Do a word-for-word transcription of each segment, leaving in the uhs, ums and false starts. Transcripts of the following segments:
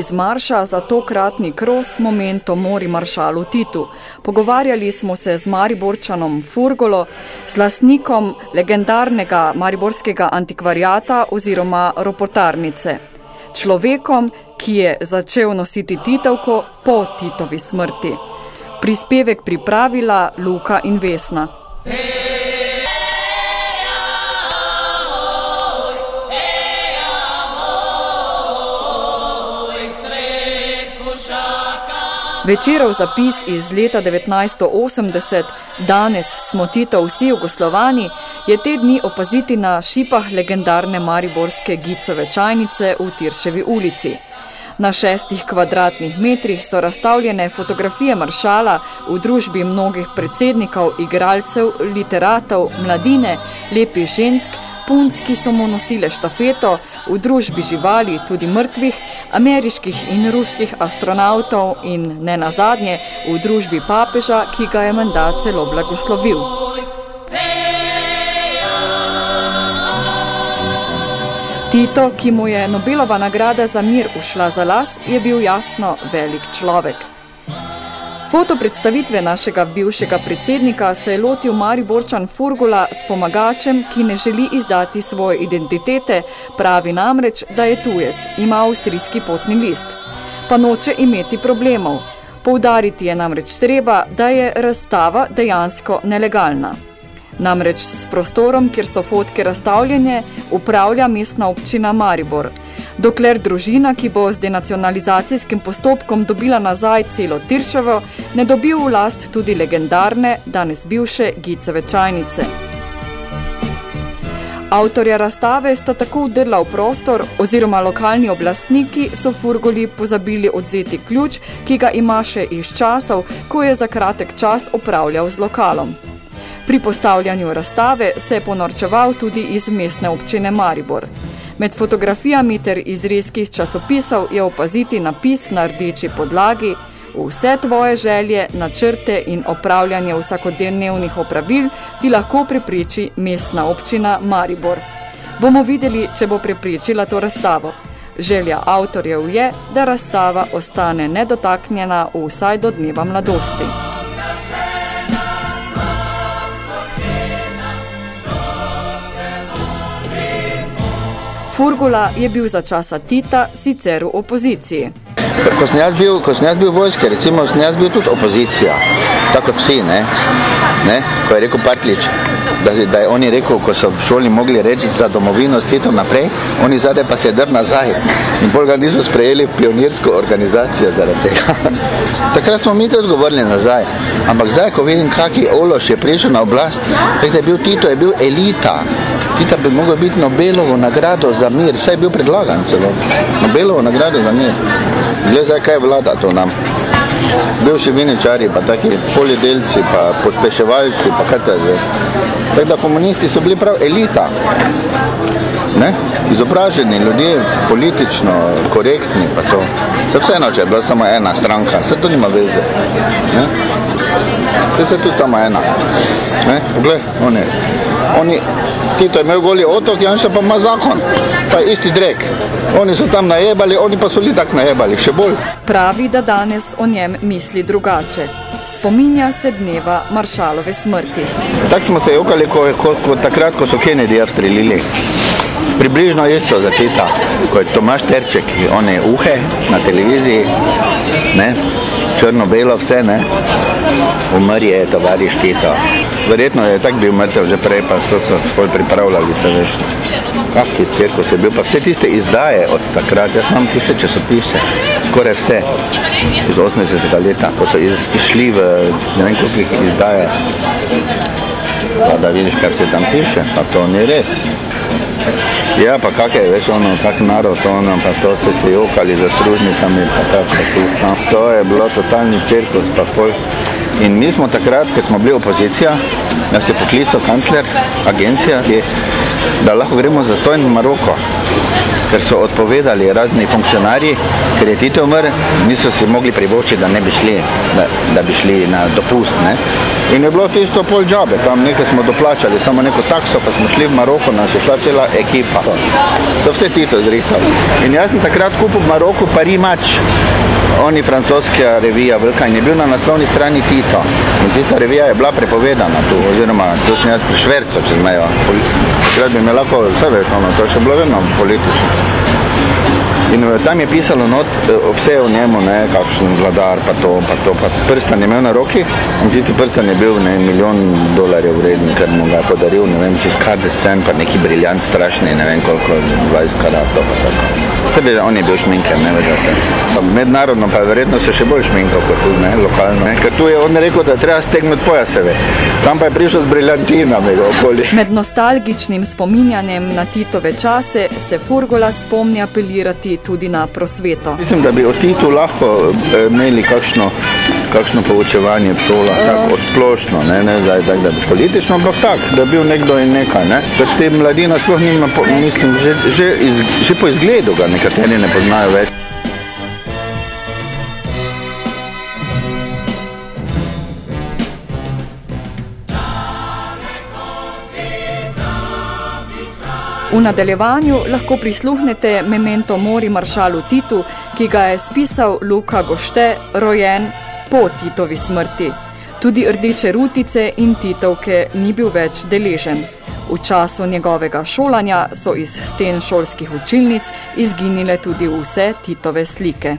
Iz marša za tokratni kros Momento mori maršalu Titu. Pogovarjali smo se z Mariborčanom Furgulo, z lastnikom legendarnega mariborskega antikvariata oziroma ropotarnice. Človekom, ki je začel nositi Titovko po Titovi smrti. Prispevek pripravila Luka in Vesna. Večerov zapis iz leta devetnajststo osemdeset, danes smo Tito vsi Jugoslovani, je te dni opaziti na šipah legendarne mariborske Gicove čajnice v Tirševi ulici. Na šestih kvadratnih metrih so razstavljene fotografije maršala v družbi mnogih predsednikov, igralcev, literatov, mladine, lepih žensk, punc, ki so mu nosile štafeto, v družbi živali, tudi mrtvih, ameriških in ruskih astronavtov in ne nazadnje v družbi papeža, ki ga je menda celo blagoslovil. Tito, ki mu je Nobelova nagrada za mir ušla za las, je bil jasno velik človek. Foto predstavitve našega bivšega predsednika se je lotil Mariborčan Furgula s pomagačem, ki ne želi izdati svoje identitete, pravi namreč, da je tujec, ima avstrijski potni list. Pa noče imeti problemov. Poudariti je namreč treba, da je razstava dejansko nelegalna. Namreč s prostorom, kjer so fotke razstavljene, upravlja mestna občina Maribor. Dokler družina, ki bo z denacionalizacijskim postopkom dobila nazaj celo Tirševo, ne dobi v last tudi legendarne, danes bivše Gicove čajnice. Avtorja razstave sta tako vdrla v prostor, oziroma lokalni oblastniki so Furguli pozabili odzeti ključ, ki ga ima še iz časov, ko je za kratek čas upravljal z lokalom. Pri postavljanju razstave se je ponorčeval tudi iz mestne občine Maribor. Med fotografijami ter izrezki iz časopisov je opaziti napis na rdeči podlagi: vse tvoje želje, načrte in opravljanje vsakodnevnih opravil ti lahko prepreči mestna občina Maribor. Bomo videli, če bo preprečila to razstavo. Želja avtorjev je, da razstava ostane nedotaknjena vsaj do dneva mladosti. Furgula je bil za časa Tita sicer v opoziciji. Ko sem jaz bil, ko sem jaz bil v vojski, recimo, sem jaz bil tudi opozicija. Tako kot vsi, ne? Ne? Ko je rekel Partljič, da, da je oni rekel, ko so v šoli mogli reči za domovino s Titom naprej, oni zade pa se je drl nazaj. In bolj ga niso sprejeli v pionirsko organizacijo zaradi tega. Takrat smo mi tudi govorili nazaj. Ampak zdaj, ko vidim, kaki Ološ je prišel na oblast, da je bil Tito, je bil elita. Tita bi mogel biti Nobelovo nagrado za mir, saj je bil predlagan celo. Nobelovo nagrado za mir. Glej zdaj, kaj vlada to nam. Bivši viničari, pa taki poljedelci, pa pospeševalci, pa kaj te zdaj. Tako da komunisti so bili prav elita. Ne? Izobraženi ljudje, politično korektni, pa to. Se vseeno, če je bila samo ena stranka, se to nima veze. Ne? To se tudi samo ena. Ne? Poglej, oni, oni, Tito je imel goli otok, Janša pa ima zakon. Pa je isti drek. Oni so tam najebali, oni pa so li tak najebali, še bolj. Pravi, da danes o njem misli drugače. Spominja se dneva maršalove smrti. Tako smo se jokali, ko, ko, ko takrat, ko so Kennedyja strelili. Približno isto za Tita, ko je Tomaš Terček, one uhe na televiziji, ne, črno-belo vse, ne, umr je tovariš Tito. Verjetno je tak bil mrtev že prej, pa so se svoj pripravljali, se veš. Kakšni cirkus je bil, pa vse tiste izdaje od takrat, jaz imam tiste časopise, skoraj vse, iz osemdesetega leta, ko so iz, išli v ne vem koliko izdaje, pa da vidiš, kar se tam piše, pa to ni res. Ja, pa kak je, veš, ono, kak narod, ono, pa to se se jokali za stružnicami, pa tako, no, to je bilo totalni cirkus, pa folk. In mi smo takrat, ker smo bili opozicija, nas je poklical kancler, agencija, ki, da lahko gremo zastojn v Maroko, ker so odpovedali razni funkcionarji, ker je Tito umr, niso si mogli privoščiti, da ne bi šli, da, da bi šli na dopust, ne. In je bilo tisto pol džabe, tam nekaj smo doplačali, samo neko takso, pa smo šli v Maroko, nas je šla cela ekipa. To vse Tito zrihtal. In jaz sem takrat kupil v Maroku Paris Match, oni francoska revija velika, in je bil na naslovni strani Tito. In tista revija je bila prepovedana tu, oziroma tu sem jaz pri švercu čez mejo. Takrat bi me lahko vse veš, ono, to še bilo vedno politično. In tam je pisalo not vse o njemu, ne, kakšen vladar, pa to, pa to, pa prstan je imel na roki, in tisti prstan je bil, ne, milijon dolarjev vreden, ker mu ga je podaril, ne vem, si skardesten, pa neki briljant strašni, ne vem koliko, dvajset karatov, pa tako. Tebi, on je bil šminker, ne vedete. Mednarodno pa verjetno se še bolj šminkal kot tu, ne, lokalno, ne, ker tu je on rekel, da treba stegnuti pojaseve. Tam pa je prišel z briljantinami okoli. Med nostalgičnim spominjanjem na Titove čase se Furgola spomni apelirati tudi na prosveto. Mislim, da bi o Titu lahko imeli kakšno, kakšno poučevanje v šolah, tako splošno, ne, ne zdaj, da bi politično, ampak tak, da bi bil nekdo in nekaj, ne. Ker te mladina sploh nima, mislim, že, že, iz, že po izgledu ga nekateri ne poznajo več. V nadaljevanju lahko prisluhnete Memento mori maršalu Titu, ki ga je spisal Luka Gošte, rojen po Titovi smrti. Tudi rdeče rutice in Titovke ni bil več deležen. V času njegovega šolanja so iz sten šolskih učilnic izginile tudi vse Titove slike.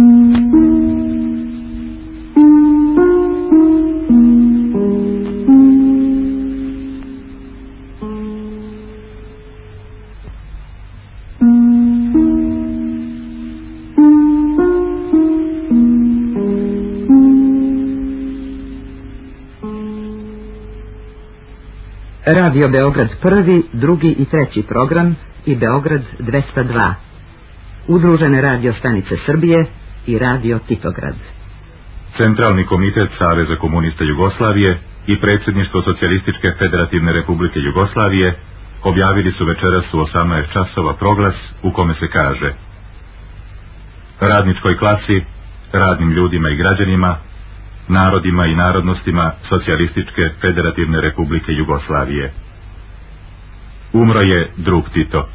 Radio Beograd prvi, drugi i treći program i Beograd dvesta dva. Udružene radio stanice Srbije i Radio Titograd. Centralni komitet Saveza komunista Jugoslavije i predsjedništvo Socijalističke federativne republike Jugoslavije objavili su večeras u osamnaest časova proglas u kome se kaže: radničkoj klasi, radnim ljudima i građanima, narodima i narodnostima Socijalističke federativne republike Jugoslavije. Umro je drug Tito.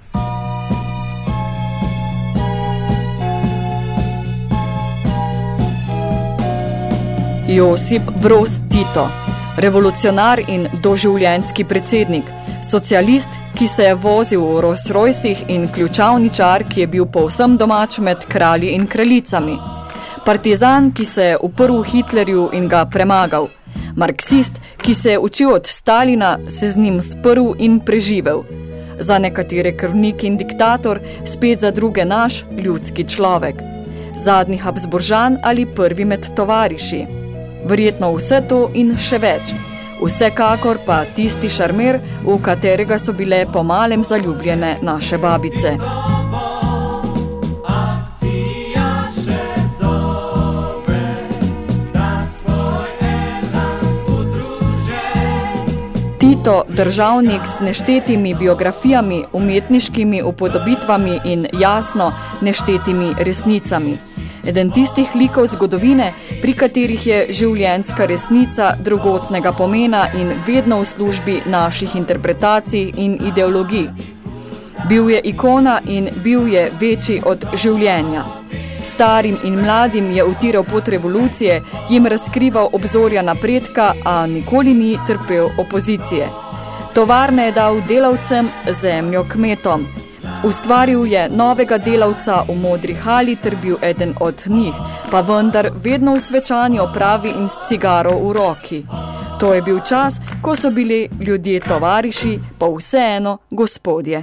Josip Broz Tito, revolucionar in doživljenjski predsednik, socialist, ki se je vozil v Rolls-Roycih, in ključavničar, ki je bil povsem domač med kralji in kraljicami. Partizan, ki se je uprl Hitlerju in ga premagal. Marksist, ki se je učil od Stalina, se z njim sprl in preživel. Za nekatere krvnik in diktator, spet za druge naš ljudski človek. Zadnji Habsburžan ali prvi med tovariši. Verjetno vse to in še več. Vsekakor pa tisti šarmer, v katerega so bile po malem zaljubljene naše babice. Tito, državnik z neštetimi biografijami, umetniškimi upodobitvami in jasno neštetimi resnicami. Eden tistih likov zgodovine, pri katerih je življenjska resnica drugotnega pomena in vedno v službi naših interpretacij in ideologij. Bil je ikona in bil je večji od življenja. Starim in mladim je utiral pot revolucije, jim razkrival obzorja napredka, a nikoli ni trpel opozicije. Tovarne je dal delavcem, zemljo kmetom. Ustvaril je novega delavca v modri hali ter bil eden od njih, pa vendar vedno v svečani opravi in s cigaro v roki. To je bil čas, ko so bili ljudje tovariši, pa vseeno gospodje.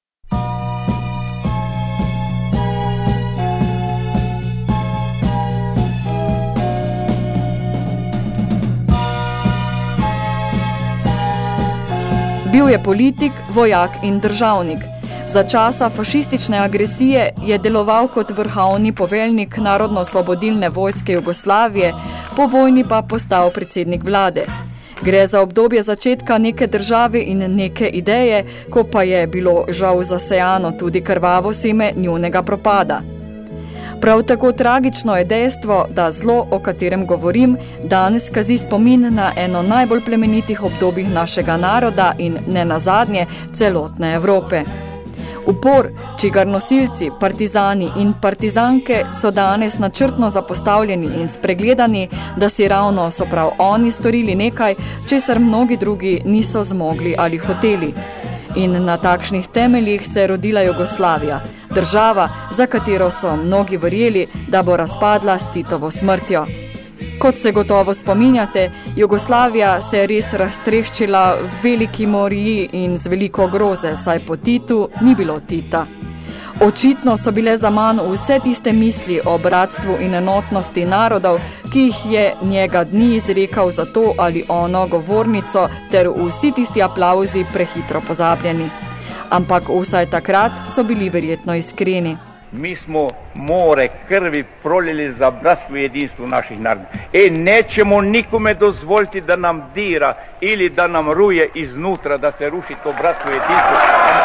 Bil je politik, vojak in državnik. Za časa fašistične agresije je deloval kot vrhovni poveljnik Narodno-osvobodilne vojske Jugoslavije, po vojni pa postal predsednik vlade. Gre za obdobje začetka neke države in neke ideje, ko pa je bilo žal zasejano tudi krvavo seme njunega propada. Prav tako tragično je dejstvo, da zlo, o katerem govorim, danes kazi spomin na eno najbolj plemenitih obdobij našega naroda in ne nazadnje celotne Evrope. Upor, čigar nosilci, partizani in partizanke so danes načrtno zapostavljeni in spregledani, da si ravno so prav oni storili nekaj, česar mnogi drugi niso zmogli ali hoteli. In na takšnih temeljih se je rodila Jugoslavija, država, za katero so mnogi verjeli, da bo razpadla s Titovo smrtjo. Kot se gotovo spominjate, Jugoslavija se je res raztreščila v veliki moriji in z veliko groze, saj po Titu ni bilo Tita. Očitno so bile zaman vse tiste misli o bratstvu in enotnosti narodov, ki jih je njega dni izrekal za to ali ono govornico, ter vsi tisti aplauzi prehitro pozabljeni. Ampak vsaj takrat so bili verjetno iskreni. Mi smo more krvi prolili za bratstvo i jedinstvo naših naroda. E, nećemo nikome dozvoliti da nam dira ili da nam ruje iznutra, da se ruši to bratstvo i jedinstvo.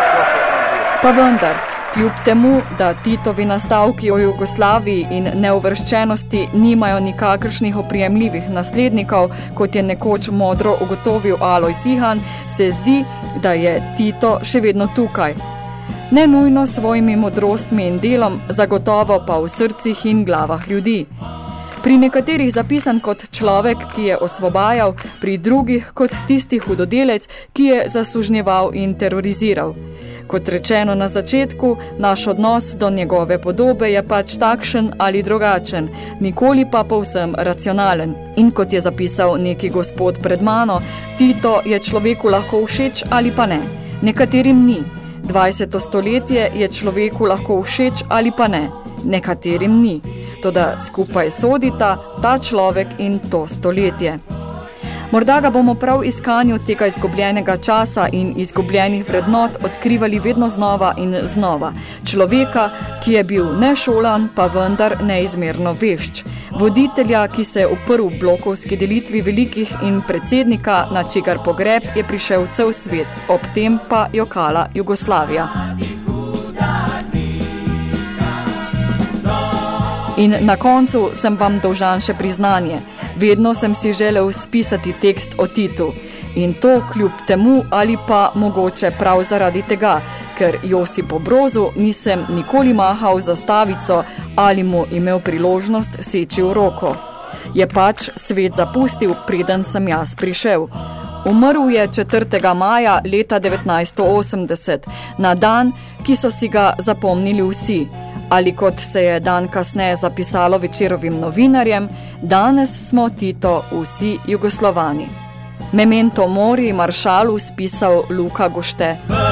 Pa vendar, kljub temu, da Titovi nastavki o Jugoslaviji in neuvrščenosti nimajo nikakršnih oprijemljivih naslednikov, kot je nekoč modro ugotovil Alojz Ihan, se zdi, da je Tito še vedno tukaj. Ne nujno s svojimi modrostmi in delom, zagotovo pa v srcih in glavah ljudi. Pri nekaterih zapisan kot človek, ki je osvobajal, pri drugih kot tisti hudodelec, ki je zasužnjeval in teroriziral. Kot rečeno na začetku, naš odnos do njegove podobe je pač takšen ali drugačen, nikoli pa povsem racionalen. In kot je zapisal neki gospod pred mano, Tito je človeku lahko všeč ali pa ne, nekaterim ni. dvajseto stoletje je človeku lahko všeč ali pa ne, nekaterim ni. Toda skupaj sodita ta človek in to stoletje. Morda ga bomo prav iskanju tega izgubljenega časa in izgubljenih vrednot odkrivali vedno znova in znova. Človeka, ki je bil nešolan, pa vendar neizmerno vešč. Voditelja, ki se je uprl blokovski delitvi velikih in predsednika, na čigar pogreb je prišel cel svet, ob tem pa jokala Jugoslavija. In na koncu sem vam dolžan še priznanje. Vedno sem si želel spisati tekst o Titu. In to kljub temu ali pa mogoče prav zaradi tega, ker Josipu Brozu nisem nikoli mahal zastavico ali mu imel priložnost seči v roko. Je pač svet zapustil, preden sem jaz prišel. Umrl je četrtega maja leta devetnajststo osemdeset, na dan, ki so si ga zapomnili vsi. Ali kot se je dan kasneje zapisalo Večerovim novinarjem, danes smo Tito vsi Jugoslovani. Memento mori Maršalu spisal Luka Gošte.